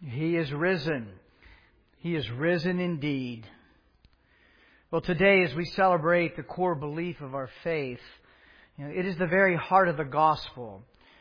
He is risen. He is risen indeed. Well, today as we celebrate the core belief of our faith, it is the very heart of the gospel.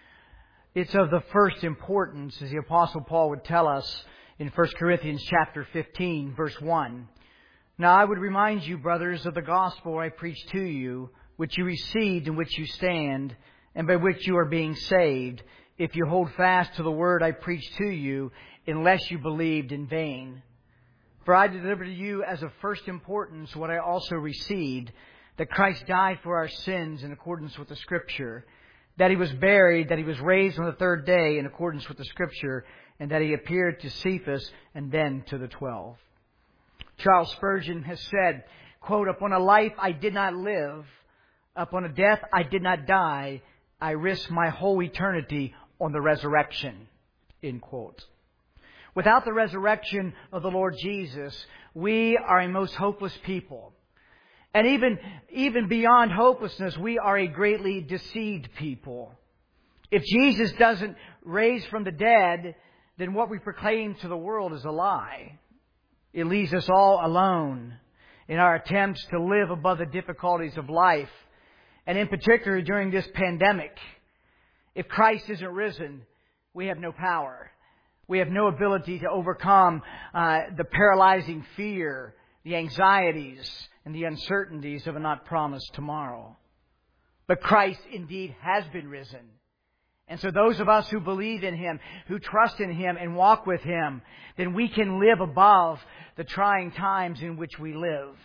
It's of the first importance, as the Apostle Paul would tell us in 1 Corinthians chapter 15, verse 1. Now I would remind you, brothers, of the gospel I preached to you, which you received, in which you stand, and by which you are being saved, if you hold fast to the word I preached to you, unless you believed in vain. For I delivered to you as of first importance what I also received, that Christ died for our sins in accordance with the Scripture, that He was buried, that He was raised on the third day in accordance with the Scripture, and that He appeared to Cephas and then to the 12. Charles Spurgeon has said, quote, "Upon a life I did not live, upon a death I did not die, I risked my whole eternity on the resurrection," end quote. Without the resurrection of the Lord Jesus, we are a most hopeless people. And even beyond hopelessness, we are a greatly deceived people. If Jesus doesn't raise from the dead, then what we proclaim to the world is a lie. It leaves us all alone in our attempts to live above the difficulties of life. And in particular, during this pandemic, if Christ isn't risen, we have no power. We have no ability to overcome the paralyzing fear, the anxieties, and the uncertainties of a not promised tomorrow. But Christ indeed has been risen. And so those of us who believe in Him, who trust in Him and walk with Him, then we can live above the trying times in which we live.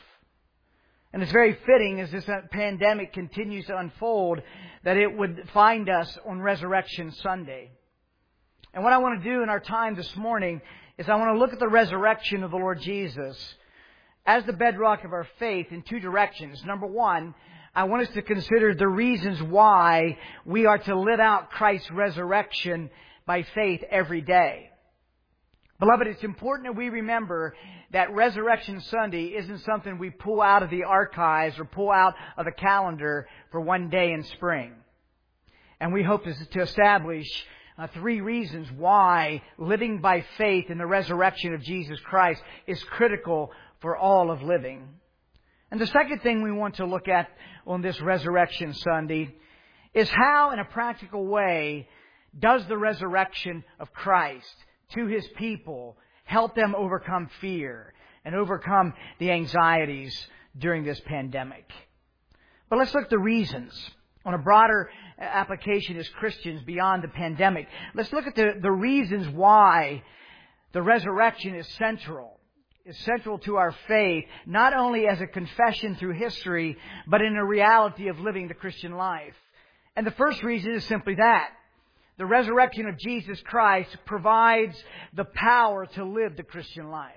And it's very fitting as this pandemic continues to unfold that it would find us on Resurrection Sunday. And what I want to do in our time this morning is I want to look at the resurrection of the Lord Jesus as the bedrock of our faith in two directions. Number one, I want us to consider the reasons why we are to live out Christ's resurrection by faith every day. Beloved, it's important that we remember that Resurrection Sunday isn't something we pull out of the archives or pull out of the calendar for one day in spring. And we hope to establish three reasons why living by faith in the resurrection of Jesus Christ is critical for all of living. And the second thing we want to look at on this Resurrection Sunday is how, in a practical way, does the resurrection of Christ to His people help them overcome fear and overcome the anxieties during this pandemic. But let's look at the reasons on a broader application as Christians beyond the pandemic. Let's look at the reasons why the resurrection is central. Is central to our faith, not only as a confession through history, but in a reality of living the Christian life. And the first reason is simply that. The resurrection of Jesus Christ provides the power to live the Christian life.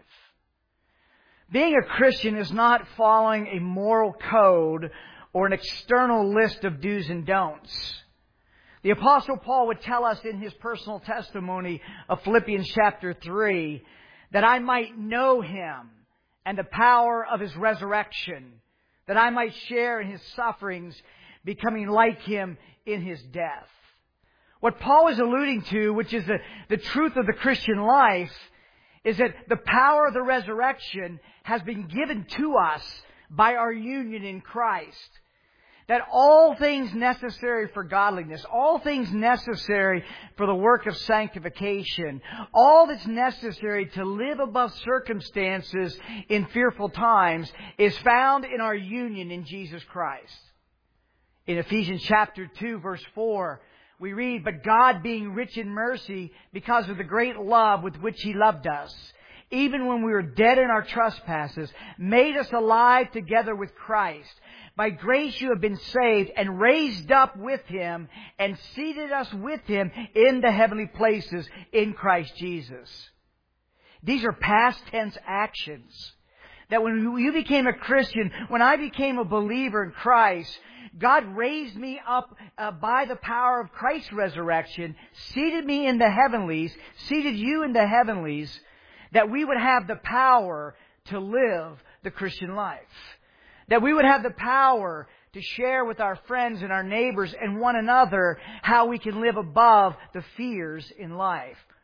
Being a Christian is not following a moral code or an external list of do's and don'ts. The Apostle Paul would tell us in his personal testimony of Philippians chapter 3 that I might know Him and the power of His resurrection, that I might share in His sufferings, becoming like Him in His death. What Paul is alluding to, which is the truth of the Christian life, is that the power of the resurrection has been given to us by our union in Christ. That all things necessary for godliness, all things necessary for the work of sanctification, all that's necessary to live above circumstances in fearful times is found in our union in Jesus Christ. In Ephesians chapter 2, verse 4, we read, "But God, being rich in mercy, because of the great love with which He loved us, even when we were dead in our trespasses, made us alive together with Christ. By grace you have been saved, and raised up with Him, and seated us with Him in the heavenly places in Christ Jesus." These are past tense actions. That when you became a Christian, when I became a believer in Christ, God raised me up by the power of Christ's resurrection, seated me in the heavenlies, seated you in the heavenlies, that we would have the power to live the Christian life. That we would have the power to share with our friends and our neighbors and one another how we can live above the fears in life.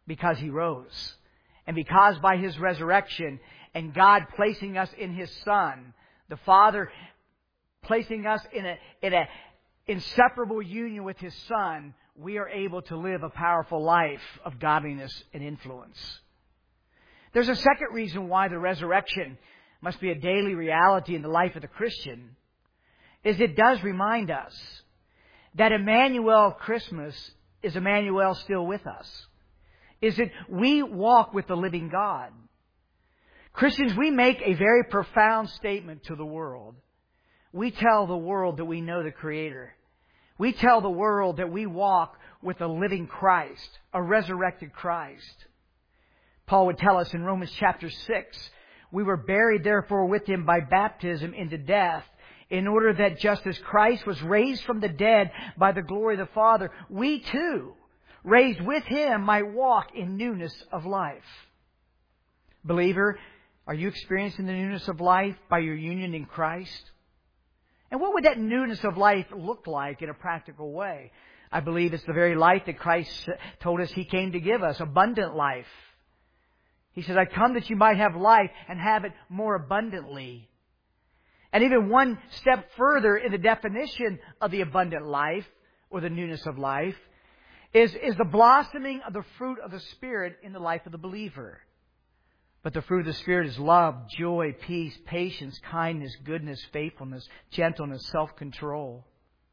because He rose. And because by His resurrection and God placing us in His Son, the Father placing us in a inseparable union with His Son, we are able to live a powerful life of godliness and influence. There's a second reason why the resurrection must be a daily reality in the life of the Christian, is it does remind us that Emmanuel Christmas is Emmanuel still with us. Is that we walk with the living God. Christians, we make a very profound statement to the world. We tell the world that we know the Creator. We tell the world that we walk with a living Christ, a resurrected Christ. Paul would tell us in Romans chapter 6, we were buried therefore with Him by baptism into death, in order that just as Christ was raised from the dead by the glory of the Father, we too, raised with Him, might walk in newness of life. Believer, are you experiencing the newness of life by your union in Christ? And what would that newness of life look like in a practical way? I believe it's the very life that Christ told us He came to give us, abundant life. He says, I come that you might have life and have it more abundantly. And even one step further in the definition of the abundant life, or the newness of life, is the blossoming of the fruit of the Spirit in the life of the believer. But the fruit of the Spirit is love, joy, peace, patience, kindness, goodness, faithfulness, gentleness, self-control.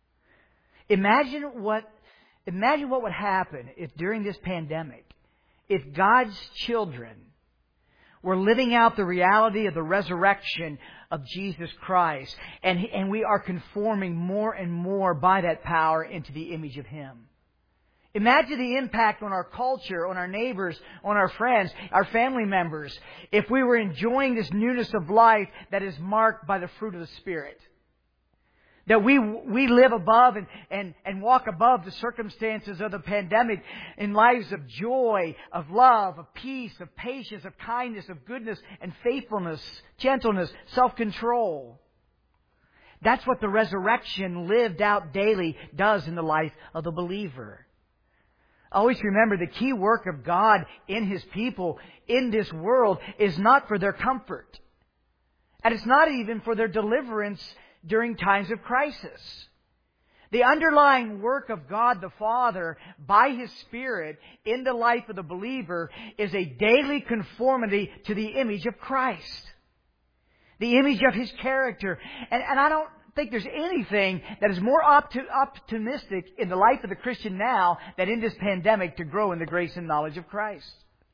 Imagine what would happen if during this pandemic, if God's children were living out the reality of the resurrection of Jesus Christ, and we are conforming more and more by that power into the image of Him. Imagine the impact on our culture, on our neighbors, on our friends, our family members, if we were enjoying this newness of life that is marked by the fruit of the Spirit. That we live above and walk above the circumstances of the pandemic in lives of joy, of love, of peace, of patience, of kindness, of goodness and faithfulness, gentleness, self-control. That's what the resurrection lived out daily does in the life of the believer. Always remember, the key work of God in His people in this world is not for their comfort. And it's not even for their deliverance during times of crisis. The underlying work of God the Father by His Spirit in the life of the believer is a daily conformity to the image of Christ. The image of His character. And I don't think there's anything that is more optimistic in the life of the Christian now than in this pandemic to grow in the grace and knowledge of Christ.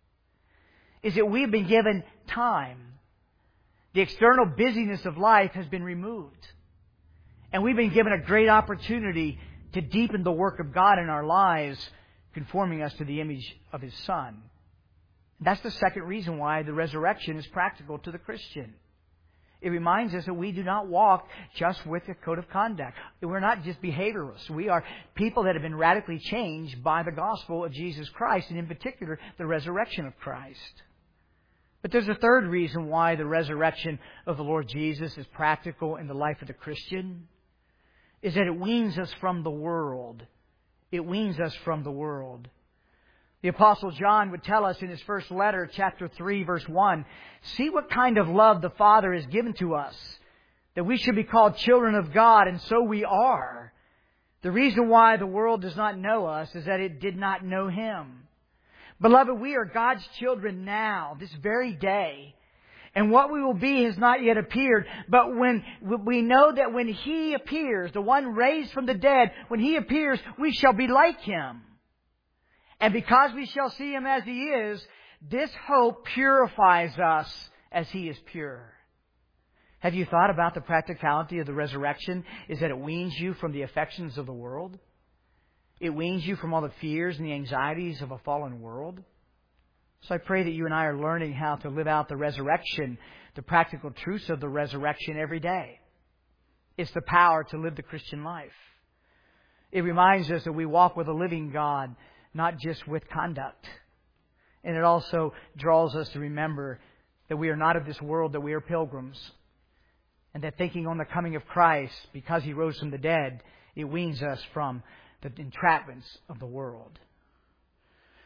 Is that we've been given time. The external busyness of life has been removed. And we've been given a great opportunity to deepen the work of God in our lives, conforming us to the image of His Son. And that's the second reason why the resurrection is practical to the Christian. It reminds us that we do not walk just with a code of conduct. We're not just behavioralists. We are people that have been radically changed by the gospel of Jesus Christ, and in particular, the resurrection of Christ. But there's a third reason why the resurrection of the Lord Jesus is practical in the life of the Christian, is that it weans us from the world. It weans us from the world. The Apostle John would tell us in his first letter, chapter 3, verse 1, see what kind of love the Father has given to us, that we should be called children of God, and so we are. The reason why the world does not know us is that it did not know Him. Beloved, we are God's children now, this very day. And what we will be has not yet appeared. But when we know that when He appears, the one raised from the dead, when He appears, we shall be like Him. And because we shall see Him as He is, this hope purifies us as He is pure. Have you thought about the practicality of the resurrection? Is that it weans you from the affections of the world? It weans you from all the fears and the anxieties of a fallen world. So I pray that you and I are learning how to live out the resurrection, the practical truths of the resurrection every day. It's the power to live the Christian life. It reminds us that we walk with a living God, not just with conduct. And it also draws us to remember that we are not of this world, that we are pilgrims. And that thinking on the coming of Christ, because He rose from the dead, it weans us from the entrapments of the world.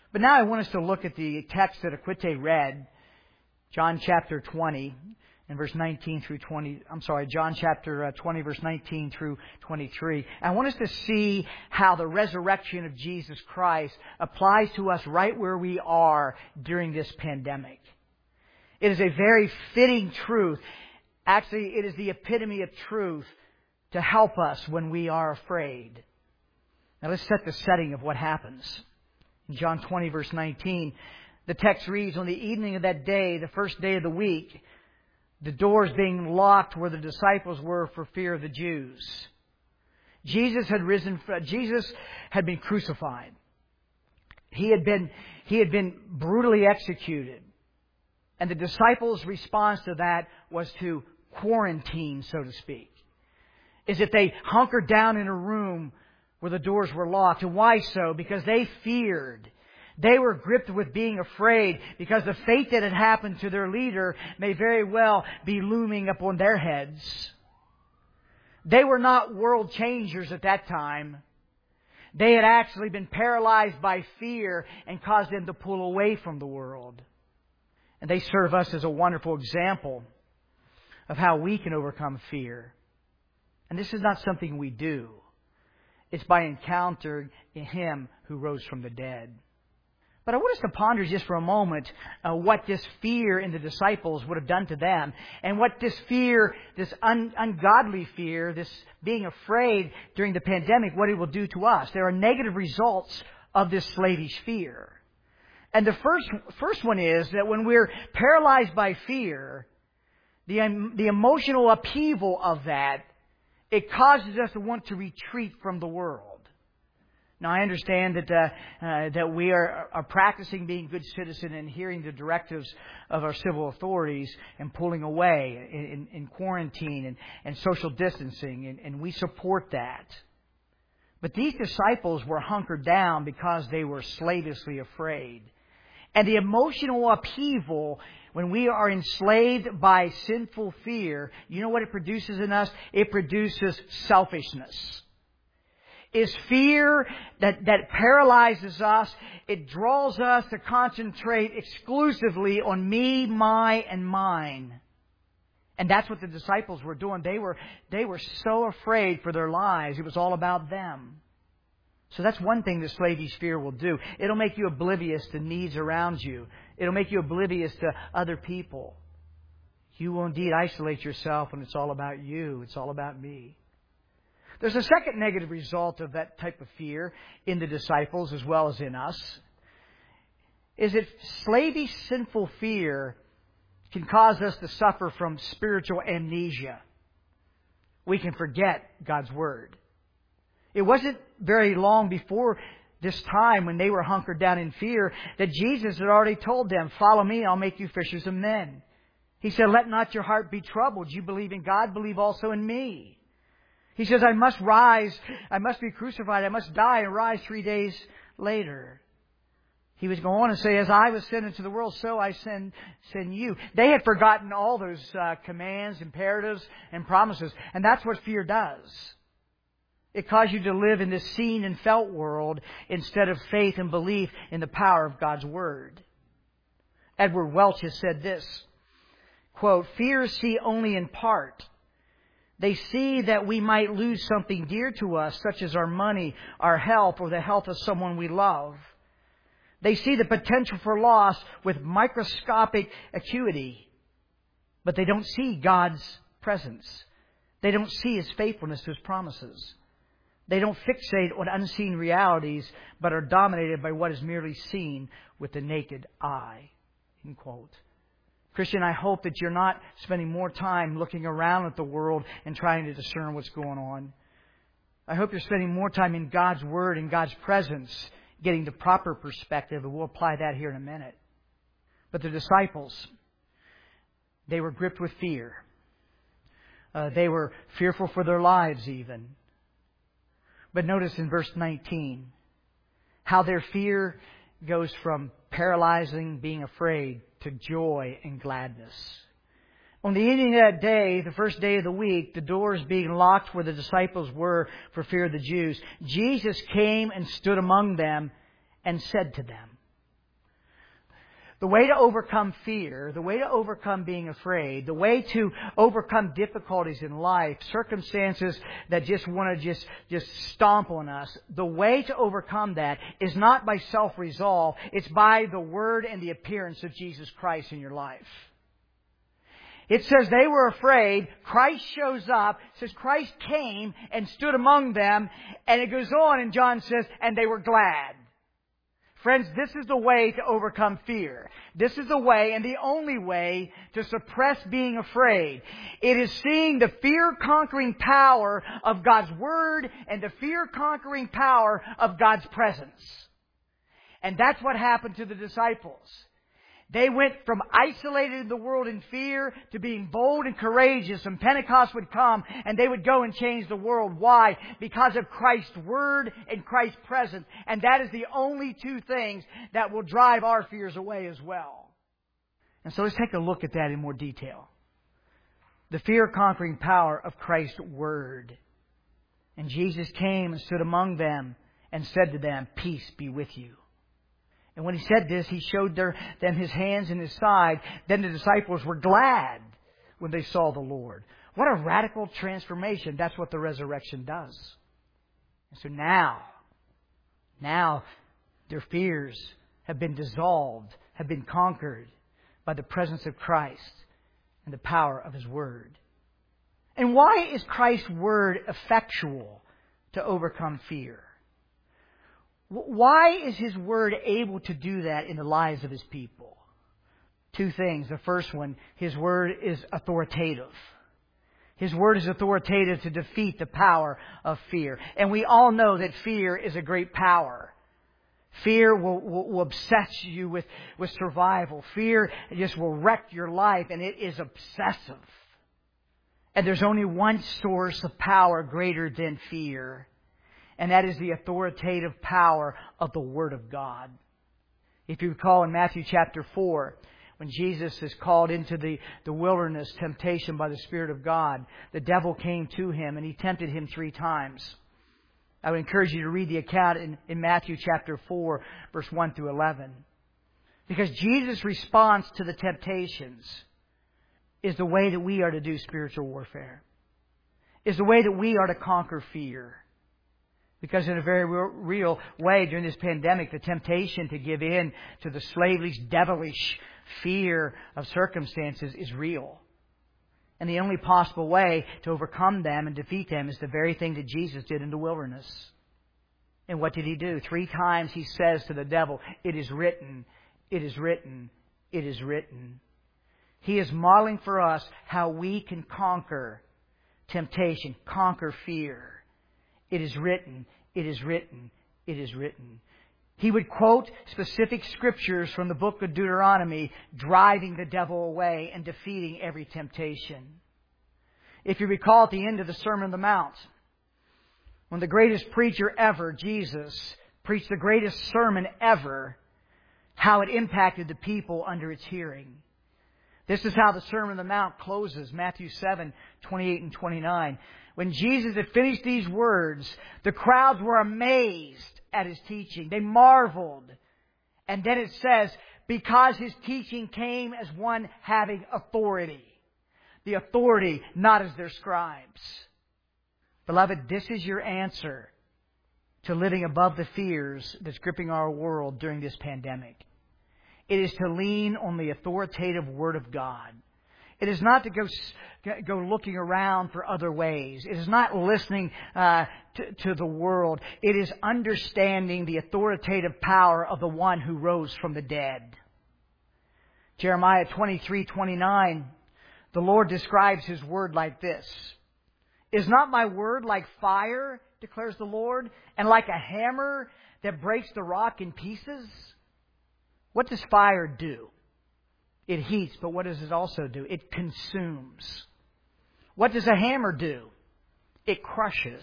But now I want us to look at the text that Aquite read, John chapter 20 and verse 19 through 20. John chapter 20 verse 19 through 23. I want us to see how the resurrection of Jesus Christ applies to us right where we are during this pandemic. It is a very fitting truth. Actually, it is the epitome of truth to help us when we are afraid. Now let's set the setting of what happens. In John 20 verse 19, the text reads, on the evening of that day, the first day of the week, the doors being locked where the disciples were for fear of the Jews. Jesus had been crucified. He had been brutally executed. And the disciples' response to that was to quarantine, so to speak. Is that they hunkered down in a room where the doors were locked. And why so? Because they feared. They were gripped with being afraid because the fate that had happened to their leader may very well be looming upon their heads. They were not world changers at that time. They had actually been paralyzed by fear and caused them to pull away from the world. And they serve us as a wonderful example of how we can overcome fear. And this is not something we do. It's by encountering Him who rose from the dead. But I want us to ponder just for a moment what this fear in the disciples would have done to them. And what this fear, this ungodly fear, this being afraid during the pandemic, what it will do to us. There are negative results of this slavish fear. And the first one is that when we're paralyzed by fear, the emotional upheaval of that, it causes us to want to retreat from the world. Now, I understand that we are practicing being good citizens and hearing the directives of our civil authorities and pulling away in quarantine and social distancing, and we support that. But these disciples were hunkered down because they were slavishly afraid. And the emotional upheaval, when we are enslaved by sinful fear, you know what it produces in us? It produces selfishness. It's fear that paralyzes us. It draws us to concentrate exclusively on me, my, and mine. And that's what the disciples were doing. They were so afraid for their lives. It was all about them. So that's one thing that slavish fear will do. It'll make you oblivious to needs around you. It'll make you oblivious to other people. You will indeed isolate yourself when it's all about you. It's all about me. There's a second negative result of that type of fear in the disciples as well as in us. Is that slavish, sinful fear can cause us to suffer from spiritual amnesia. We can forget God's Word. It wasn't very long before this time when they were hunkered down in fear that Jesus had already told them, follow me, I'll make you fishers of men. He said, let not your heart be troubled. You believe in God, believe also in me. He says, I must rise, I must be crucified, I must die and rise 3 days later. He was going on and say, as I was sent into the world, so I send you. They had forgotten all those commands, imperatives, and promises. And that's what fear does. It causes you to live in this seen and felt world instead of faith and belief in the power of God's Word. Edward Welch has said this, quote, fears see only in part. They see that we might lose something dear to us, such as our money, our health, or the health of someone we love. They see the potential for loss with microscopic acuity, but they don't see God's presence. They don't see His faithfulness to His promises. They don't fixate on unseen realities, but are dominated by what is merely seen with the naked eye. End quote. Christian, I hope that you're not spending more time looking around at the world and trying to discern what's going on. I hope you're spending more time in God's Word and God's presence, getting the proper perspective, and we'll apply that here in a minute. But the disciples, they were gripped with fear. They were fearful for their lives even. But notice in verse 19 how their fear goes from paralyzing, being afraid, to joy and gladness. On the evening of that day, the first day of the week, the doors being locked where the disciples were for fear of the Jews, Jesus came and stood among them and said to them. The way to overcome fear, the way to overcome being afraid, the way to overcome difficulties in life, circumstances that just want to just stomp on us, the way to overcome that is not by self-resolve, it's by the Word and the appearance of Jesus Christ in your life. It says they were afraid. Christ shows up. It says Christ came and stood among them. And it goes on and John says, and they were glad. Friends, this is the way to overcome fear. This is the way and the only way to suppress being afraid. It is seeing the fear-conquering power of God's Word and the fear-conquering power of God's presence. And that's what happened to the disciples. They went from isolated in the world in fear to being bold and courageous. And Pentecost would come and they would go and change the world. Why? Because of Christ's Word and Christ's presence. And that is the only two things that will drive our fears away as well. And so let's take a look at that in more detail. The fear-conquering power of Christ's Word. And Jesus came and stood among them and said to them, "Peace be with you." And when He said this, He showed them His hands and His side. Then the disciples were glad when they saw the Lord. What a radical transformation. That's what the resurrection does. And so now their fears have been dissolved, have been conquered by the presence of Christ and the power of His Word. And why is Christ's Word effectual to overcome fear? Why is His Word able to do that in the lives of His people? Two things. The first one, His Word is authoritative. His Word is authoritative to defeat the power of fear. And we all know that fear is a great power. Fear will obsess you with survival. Fear just will wreck your life, and it is obsessive. And there's only one source of power greater than fear. And that is the authoritative power of the Word of God. If you recall in Matthew chapter 4, when Jesus is called into the wilderness, temptation by the Spirit of God, the devil came to Him and he tempted Him 3 times. I would encourage you to read the account in Matthew chapter 4, verse 1 through 11. Because Jesus' response to the temptations is the way that we are to do spiritual warfare. Is the way that we are to conquer fear. Because in a very real way, during this pandemic, the temptation to give in to the slavish, devilish fear of circumstances is real. And the only possible way to overcome them and defeat them is the very thing that Jesus did in the wilderness. And what did He do? 3 times He says to the devil, "It is written, it is written, it is written." He is modeling for us how we can conquer temptation, conquer fear. It is written, it is written, it is written. He would quote specific scriptures from the book of Deuteronomy, driving the devil away and defeating every temptation. If you recall at the end of the Sermon on the Mount, when the greatest preacher ever, Jesus, preached the greatest sermon ever, how it impacted the people under its hearing. This is how the Sermon on the Mount closes, Matthew 7, 28 and 29. When Jesus had finished these words, the crowds were amazed at His teaching. They marveled. And then it says, because His teaching came as one having authority. The authority, not as their scribes. Beloved, this is your answer to living above the fears that's gripping our world during this pandemic. It is to lean on the authoritative Word of God. It is not to go looking around for other ways. It is not listening to the world. It is understanding the authoritative power of the one who rose from the dead. Jeremiah 23:29, the Lord describes His Word like this. "Is not my word like fire, declares the Lord, and like a hammer that breaks the rock in pieces?" What does fire do? It heats, but what does it also do? It consumes. What does a hammer do? It crushes.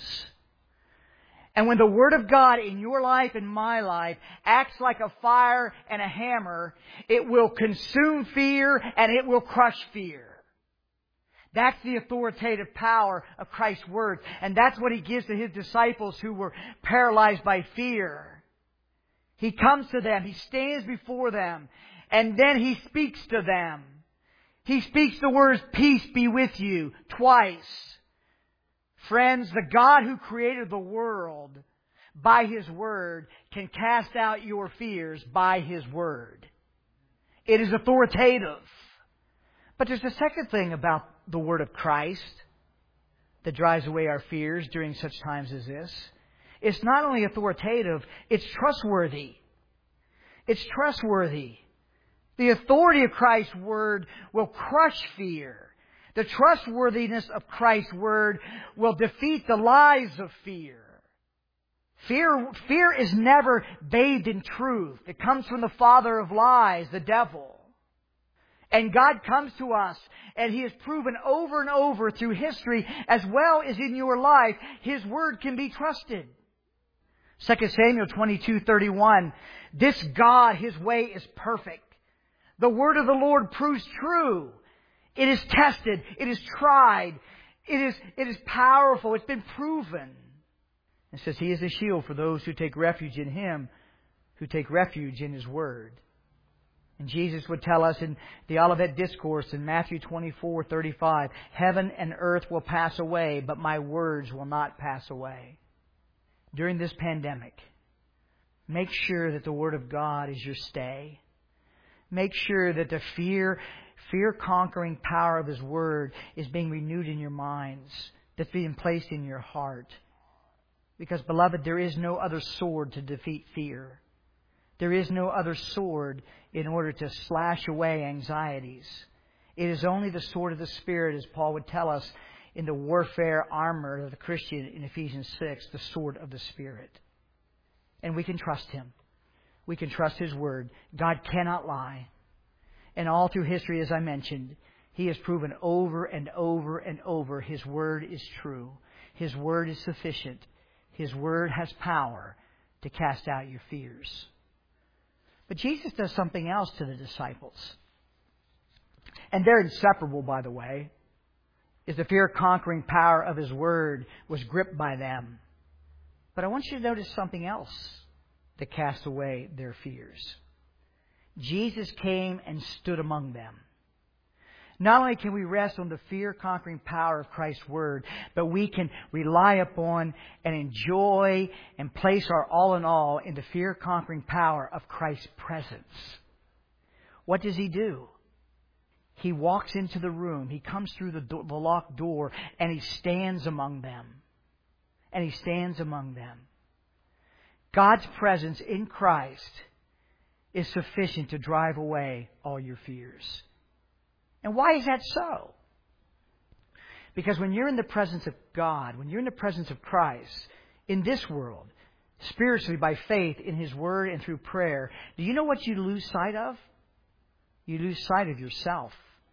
And when the Word of God in your life and my life acts like a fire and a hammer, it will consume fear and it will crush fear. That's the authoritative power of Christ's Word. And that's what He gives to His disciples who were paralyzed by fear. He comes to them. He stands before them. And then He speaks to them. He speaks the words, "Peace be with you," twice. Friends, the God who created the world by His Word can cast out your fears by His Word. It is authoritative. But there's a second thing about the Word of Christ that drives away our fears during such times as this. It's not only authoritative, it's trustworthy. It's trustworthy. The authority of Christ's Word will crush fear. The trustworthiness of Christ's Word will defeat the lies of fear. Fear is never bathed in truth. It comes from the father of lies, the devil. And God comes to us, and He has proven over and over through history, as well as in your life, His Word can be trusted. 2 Samuel 22:31, "This God, His way is perfect. The Word of the Lord proves true. It is tested. It is tried. It is powerful. It's been proven." It says He is a shield for those who take refuge in Him, who take refuge in His Word. And Jesus would tell us in the Olivet Discourse in Matthew 24:35, "Heaven and earth will pass away, but my words will not pass away." During this pandemic, make sure that the Word of God is your stay. Make sure that the fear-conquering power of His Word is being renewed in your minds, that's being placed in your heart. Because, beloved, there is no other sword to defeat fear. There is no other sword in order to slash away anxieties. It is only the sword of the Spirit, as Paul would tell us in the warfare armor of the Christian in Ephesians 6, the sword of the Spirit. And we can trust Him. We can trust His Word. God cannot lie. And all through history, as I mentioned, He has proven over and over and over His Word is true. His Word is sufficient. His Word has power to cast out your fears. But Jesus does something else to the disciples. And they're inseparable, by the way, is the fear-conquering power of His Word was gripped by them. But I want you to notice something else that cast away their fears. Jesus came and stood among them. Not only can we rest on the fear-conquering power of Christ's Word, but we can rely upon and enjoy and place our all in all in the fear-conquering power of Christ's presence. What does He do? He walks into the room. He comes through the locked door, and He stands among them. And He stands among them. God's presence in Christ is sufficient to drive away all your fears. And why is that so? Because when you're in the presence of God, when you're in the presence of Christ, in this world, spiritually by faith in His Word and through prayer, do you know what you lose sight of? You lose sight of yourself.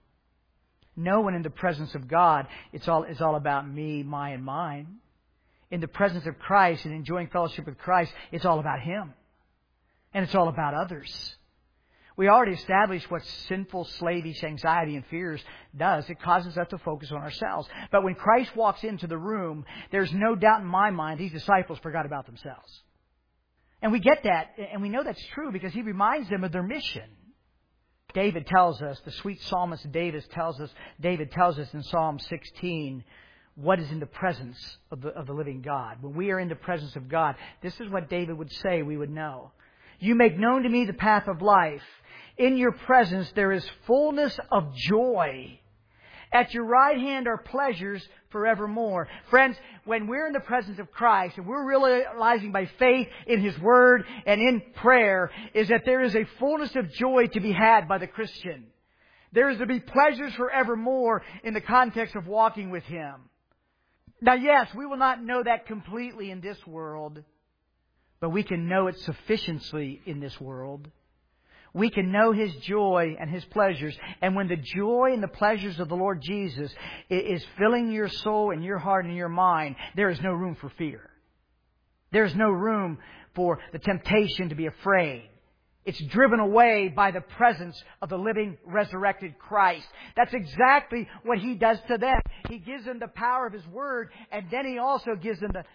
No one in the presence of God, it's all about me, my, and mine. In the presence of Christ and enjoying fellowship with Christ, it's all about Him. And it's all about others. We already established what sinful, slavish anxiety and fears does. It causes us to focus on ourselves. But when Christ walks into the room, there's no doubt in my mind these disciples forgot about themselves. And we get that, and we know that's true because He reminds them of their mission. David tells us, the sweet psalmist David tells us in Psalm 16, what is in the presence of the living God. When we are in the presence of God, this is what David would say we would know. You make known to me the path of life. In your presence there is fullness of joy. At your right hand are pleasures forevermore. Friends, when we're in the presence of Christ and we're realizing by faith in His Word and in prayer is that there is a fullness of joy to be had by the Christian. There is to be pleasures forevermore in the context of walking with Him. Now, yes, we will not know that completely in this world, but we can know it sufficiently in this world. We can know His joy and His pleasures. And when the joy and the pleasures of the Lord Jesus is filling your soul and your heart and your mind, there is no room for fear. There is no room for the temptation to be afraid. It's driven away by the presence of the living, resurrected Christ. That's exactly what He does to them. He gives them the power of His Word, and then He also gives them the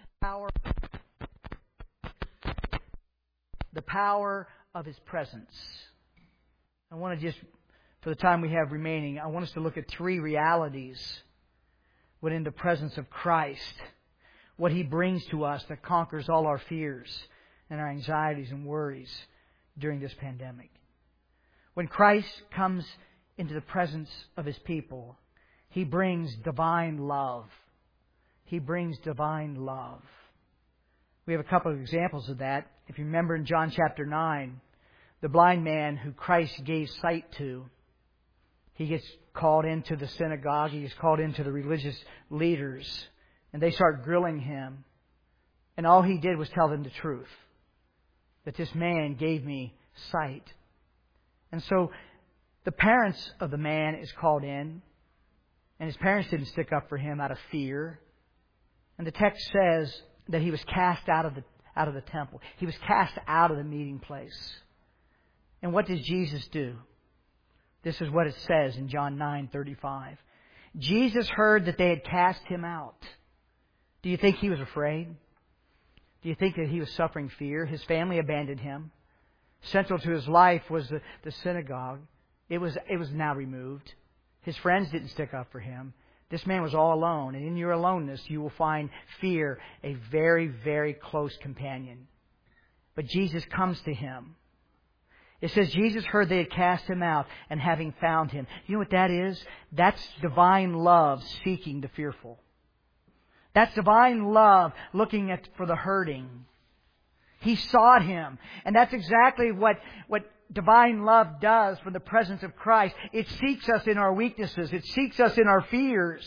power of His presence. I want to just, for the time we have remaining, I want us to look at three realities when in the presence of Christ, what He brings to us that conquers all our fears and our anxieties and worries during this pandemic. When Christ comes into the presence of His people, He brings divine love. He brings divine love. We have a couple of examples of that. If you remember in John chapter 9, the blind man who Christ gave sight to, he gets called into the synagogue, he gets called into the religious leaders, and they start grilling him. And all he did was tell them the truth, that this man gave me sight. And so the parents of the man is called in, and his parents didn't stick up for him out of fear. And the text says that he was cast out of the temple. He was cast out of the meeting place. And what does Jesus do? This is what it says in John 9:35. Jesus heard that they had cast him out. Do you think he was afraid? Do you think that he was suffering fear? His family abandoned him. Central to his life was the synagogue. It was now removed. His friends didn't stick up for him. This man was all alone. And in your aloneness, you will find fear a very, very close companion. But Jesus comes to him. It says Jesus heard they had cast him out, and having found him. You know what that is? That's divine love seeking the fearful. That's divine love looking for the hurting. He sought him. And that's exactly what divine love does from the presence of Christ. It seeks us in our weaknesses. It seeks us in our fears.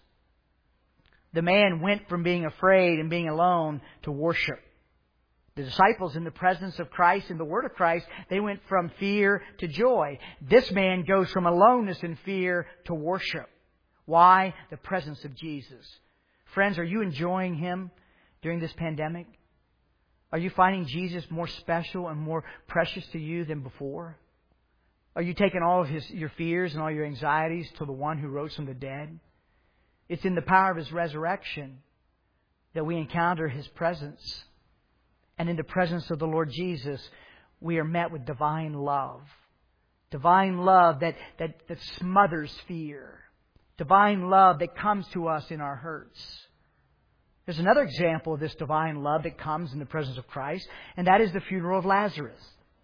The man went from being afraid and being alone to worship. The disciples in the presence of Christ, in the Word of Christ, they went from fear to joy. This man goes from aloneness and fear to worship. Why? The presence of Jesus. Friends, are you enjoying Him during this pandemic? Are you finding Jesus more special and more precious to you than before? Are you taking all of your fears and all your anxieties to the one who rose from the dead? It's in the power of His resurrection that we encounter His presence. And in the presence of the Lord Jesus, we are met with divine love. Divine love that smothers fear. Divine love that comes to us in our hurts. There's another example of this divine love that comes in the presence of Christ, and that is the funeral of Lazarus.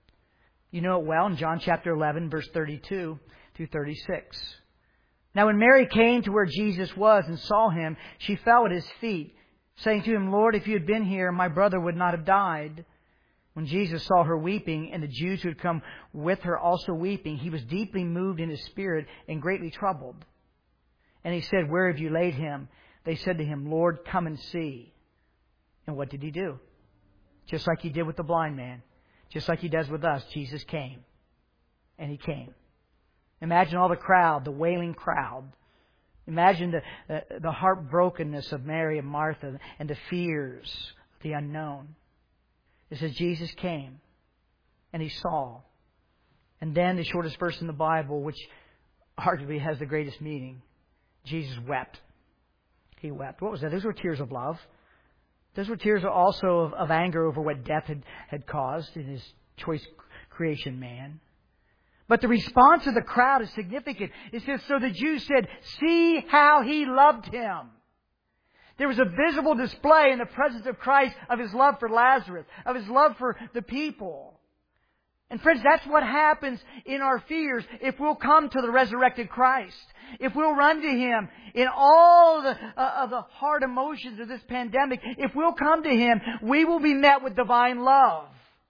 You know it well in John chapter 11, verse 32 through 36. Now when Mary came to where Jesus was and saw Him, she fell at His feet, saying to Him, Lord, if you had been here, my brother would not have died. When Jesus saw her weeping, and the Jews who had come with her also weeping, He was deeply moved in His spirit and greatly troubled. And He said, where have you laid him? They said to Him, Lord, come and see. And what did He do? Just like He did with the blind man. Just like He does with us, Jesus came. And He came. Imagine all the crowd, the wailing crowd. Imagine the heartbrokenness of Mary and Martha and the fears of the unknown. It says Jesus came and He saw. And then the shortest verse in the Bible, which arguably has the greatest meaning, Jesus wept. He wept. What was that? Those were tears of love. Those were tears also of anger over what death had caused in His choice creation man. But the response of the crowd is significant. It says, so the Jews said, see how He loved him. There was a visible display in the presence of Christ of His love for Lazarus, of His love for the people. And friends, that's what happens in our fears if we'll come to the resurrected Christ. If we'll run to Him in all of the hard emotions of this pandemic, if we'll come to Him, we will be met with divine love.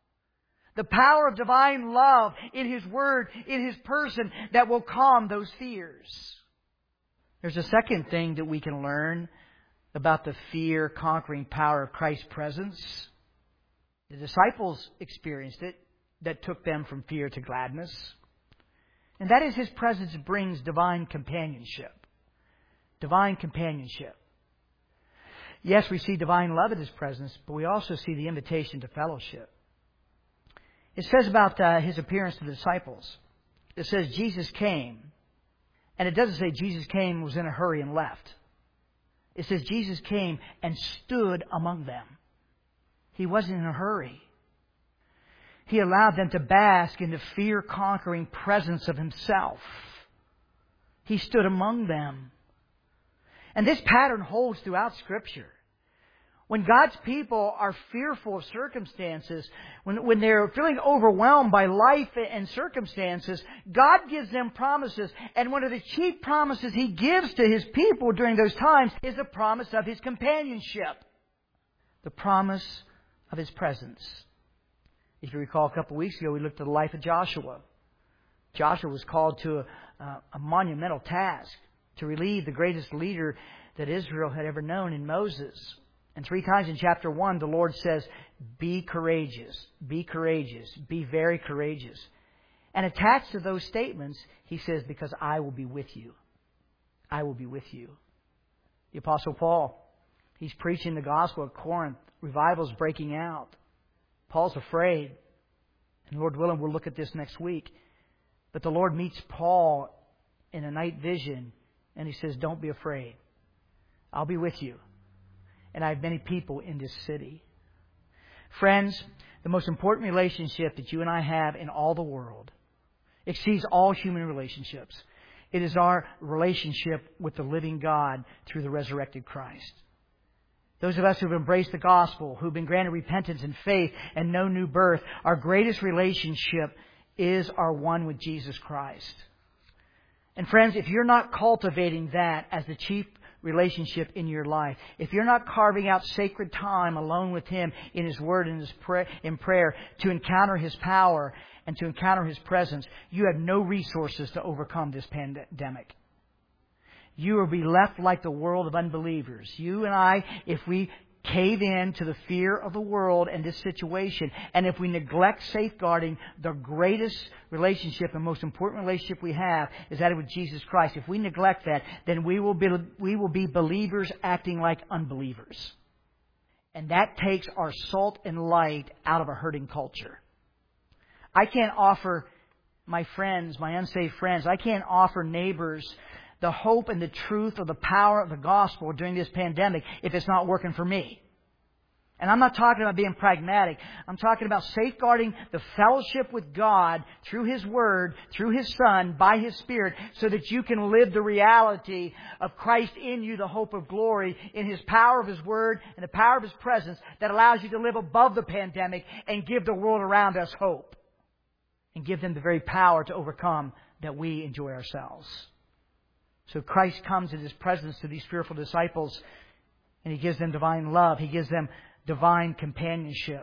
The power of divine love in His Word, in His person, that will calm those fears. There's a second thing that we can learn about the fear-conquering power of Christ's presence. The disciples experienced it, that took them from fear to gladness. And that is His presence brings divine companionship. Divine companionship. Yes, we see divine love in His presence, but we also see the invitation to fellowship. It says about His appearance to the disciples. It says Jesus came. And it doesn't say Jesus came, was in a hurry and left. It says Jesus came and stood among them. He wasn't in a hurry. He allowed them to bask in the fear-conquering presence of Himself. He stood among them. And this pattern holds throughout Scripture. When God's people are fearful of circumstances, when they're feeling overwhelmed by life and circumstances, God gives them promises. And one of the chief promises He gives to His people during those times is the promise of His companionship. The promise of His presence. If you recall, a couple of weeks ago, we looked at the life of Joshua. Joshua was called to a monumental task to relieve the greatest leader that Israel had ever known in Moses. And 3 times in chapter 1, the Lord says, be courageous, be courageous, be very courageous. And attached to those statements, He says, because I will be with you. I will be with you. The Apostle Paul, he's preaching the gospel at Corinth. Revival's breaking out. Paul's afraid. And Lord willing, we'll look at this next week. But the Lord meets Paul in a night vision, and He says, don't be afraid. I'll be with you. And I have many people in this city. Friends, the most important relationship that you and I have in all the world exceeds all human relationships. It is our relationship with the living God through the resurrected Christ. Those of us who have embraced the gospel, who've been granted repentance and faith and no new birth, our greatest relationship is our one with Jesus Christ. And friends, if you're not cultivating that as the chief relationship in your life, if you're not carving out sacred time alone with Him in His Word and in prayer to encounter His power and to encounter His presence, you have no resources to overcome this pandemic. You will be left like the world of unbelievers. You and I, if we cave in to the fear of the world and this situation, and if we neglect safeguarding the greatest relationship and most important relationship we have is that with Jesus Christ. If we neglect that, then we will be believers acting like unbelievers. And that takes our salt and light out of a hurting culture. I can't offer my friends, my unsaved friends, I can't offer neighbors the hope and the truth of the power of the gospel during this pandemic if it's not working for me. And I'm not talking about being pragmatic. I'm talking about safeguarding the fellowship with God through His Word, through His Son, by His Spirit, so that you can live the reality of Christ in you, the hope of glory, in His power of His Word and the power of His presence that allows you to live above the pandemic and give the world around us hope. And give them the very power to overcome that we enjoy ourselves. So Christ comes in His presence to these fearful disciples, and He gives them divine love. He gives them divine companionship.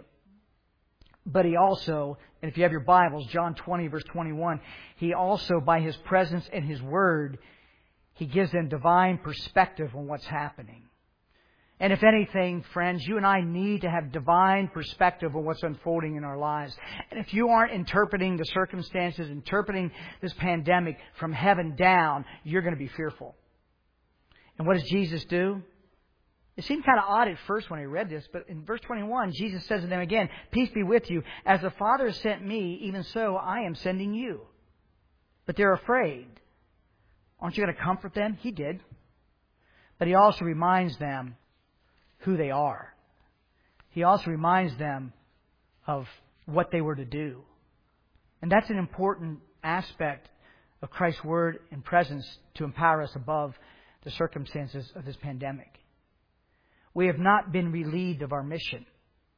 But He also, and if you have your Bibles, John 20, verse 21, He also, by His presence and His Word, He gives them divine perspective on what's happening. And if anything, friends, you and I need to have divine perspective on what's unfolding in our lives. And if you aren't interpreting the circumstances, interpreting this pandemic from heaven down, you're going to be fearful. And what does Jesus do? It seemed kind of odd at first when I read this, but in verse 21, Jesus says to them again, peace be with you. As the Father has sent me, even so I am sending you. But they're afraid. Aren't you going to comfort them? He did. But He also reminds them who they are. He also reminds them of what they were to do. And that's an important aspect of Christ's Word and presence to empower us above the circumstances of this pandemic. We have not been relieved of our mission.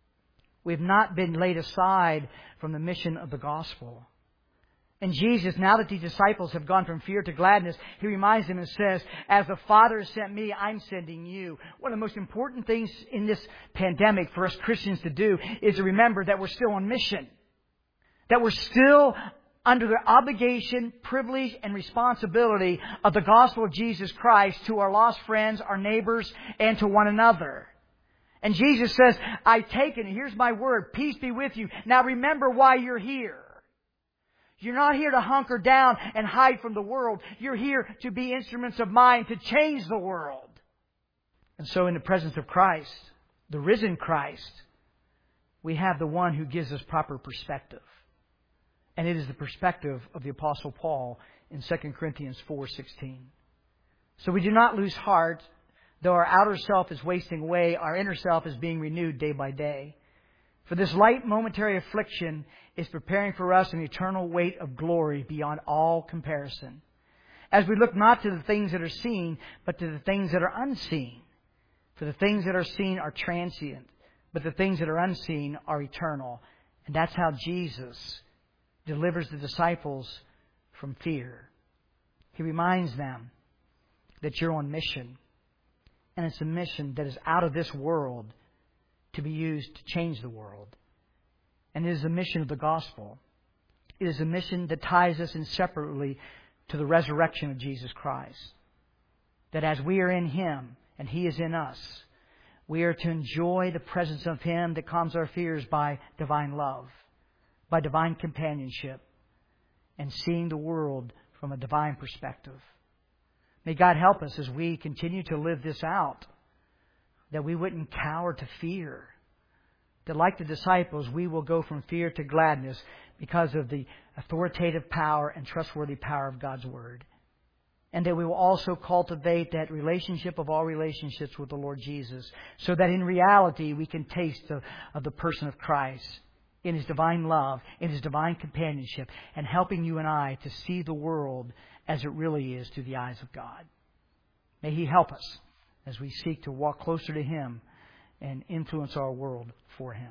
We have not been laid aside from the mission of the gospel. And Jesus, now that these disciples have gone from fear to gladness, He reminds them and says, as the Father has sent me, I'm sending you. One of the most important things in this pandemic for us Christians to do is to remember that we're still on mission. That we're still under the obligation, privilege, and responsibility of the gospel of Jesus Christ to our lost friends, our neighbors, and to one another. And Jesus says, I've taken, here's my word, peace be with you. Now remember why you're here. You're not here to hunker down and hide from the world. You're here to be instruments of mine to change the world. And so in the presence of Christ, the risen Christ, we have the one who gives us proper perspective. And it is the perspective of the Apostle Paul in 2 Corinthians 4:16. So we do not lose heart. Though our outer self is wasting away, our inner self is being renewed day by day. For this light momentary affliction is preparing for us an eternal weight of glory beyond all comparison. As we look not to the things that are seen, but to the things that are unseen. For the things that are seen are transient, but the things that are unseen are eternal. And that's how Jesus delivers the disciples from fear. He reminds them that you're on mission. And it's a mission that is out of this world to be used to change the world. And it is the mission of the gospel. It is a mission that ties us inseparably to the resurrection of Jesus Christ. That as we are in Him and He is in us, we are to enjoy the presence of Him that calms our fears by divine love, by divine companionship, and seeing the world from a divine perspective. May God help us as we continue to live this out, that we wouldn't cower to fear. That like the disciples, we will go from fear to gladness because of the authoritative power and trustworthy power of God's Word. And that we will also cultivate that relationship of all relationships with the Lord Jesus, so that in reality we can taste of the person of Christ in His divine love, in His divine companionship, and helping you and I to see the world as it really is through the eyes of God. May He help us as we seek to walk closer to Him and influence our world for Him.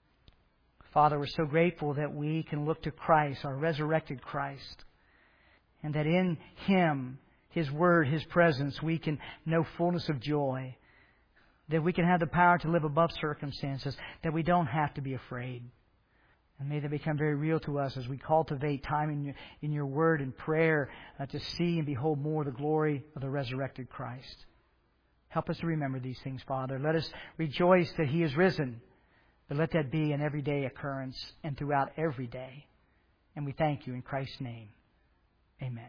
Father, we're so grateful that we can look to Christ, our resurrected Christ, and that in Him, His Word, His presence, we can know fullness of joy, that we can have the power to live above circumstances, that we don't have to be afraid. And may that become very real to us as we cultivate time in your Word and prayer to see and behold more of the glory of the resurrected Christ. Help us to remember these things, Father. Let us rejoice that He is risen. But let that be an everyday occurrence and throughout every day. And we thank you in Christ's name. Amen.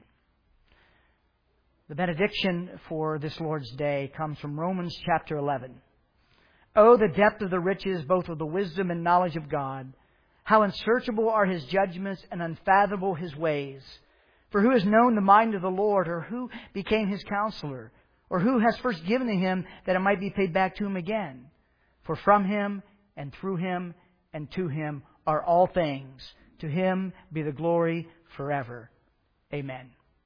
The benediction for this Lord's Day comes from Romans chapter 11. Oh, the depth of the riches, both of the wisdom and knowledge of God. How unsearchable are His judgments and unfathomable His ways. For who has known the mind of the Lord, or who became His counselor? Or who has first given to Him that it might be paid back to Him again? For from Him and through Him and to Him are all things. To Him be the glory forever. Amen.